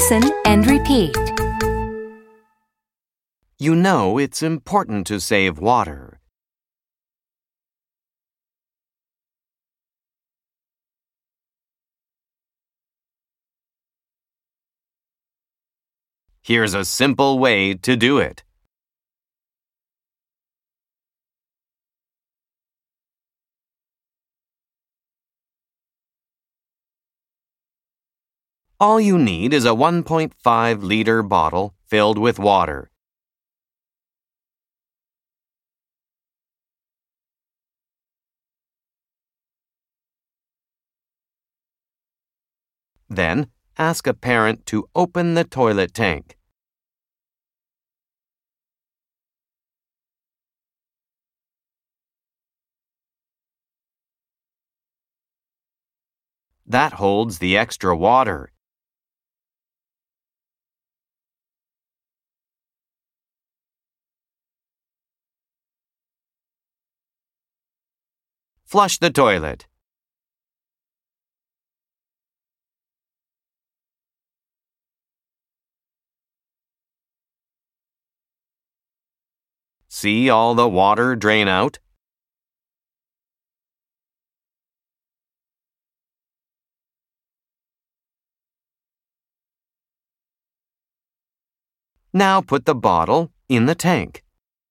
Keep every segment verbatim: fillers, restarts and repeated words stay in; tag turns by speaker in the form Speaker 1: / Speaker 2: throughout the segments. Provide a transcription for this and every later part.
Speaker 1: Listen and repeat.
Speaker 2: You know it's important to save water. Here's a simple way to do it. All you need is a one point five liter bottle filled with water. Then, ask a parent to open the toilet tank. That holds the extra water. Flush the toilet. See all the water drain out? Now put the bottle in the tank.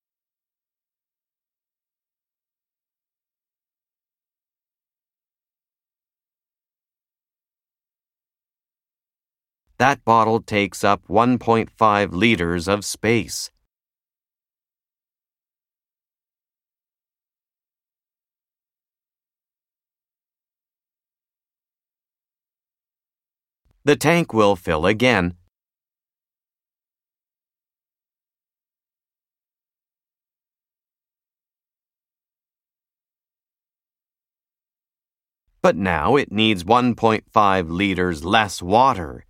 Speaker 2: That bottle takes up one point five liters of space. The tank will fill again. But now it needs one point five liters less water.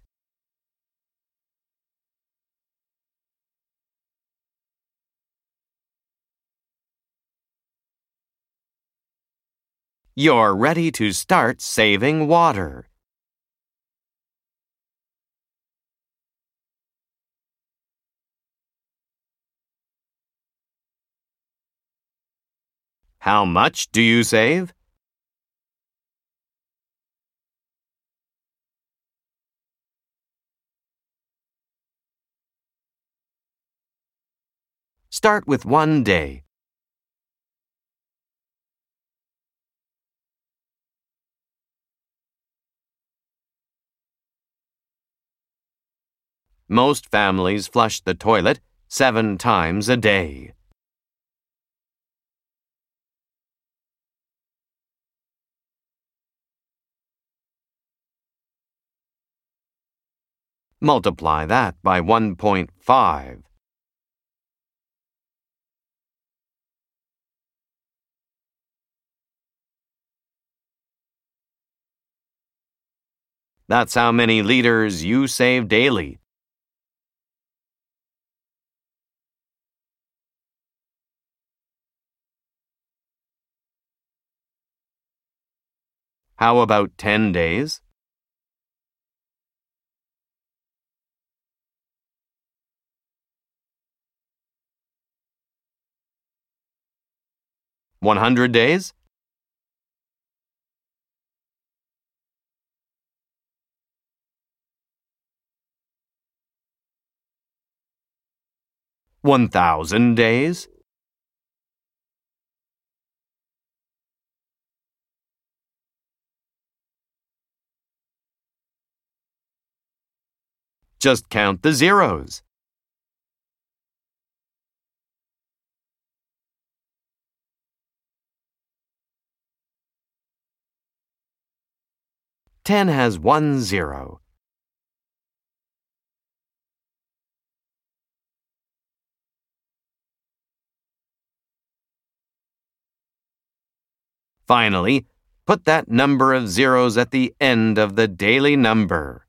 Speaker 2: You're ready to start saving water. How much do you save? Start with one day. Most families flush the toilet seven times a day. Multiply that by one point five. That's how many liters you save daily. How about ten days? one hundred days? one thousand days? Just count the zeros. Ten has one zero. Finally, put that number of zeros at the end of the daily number.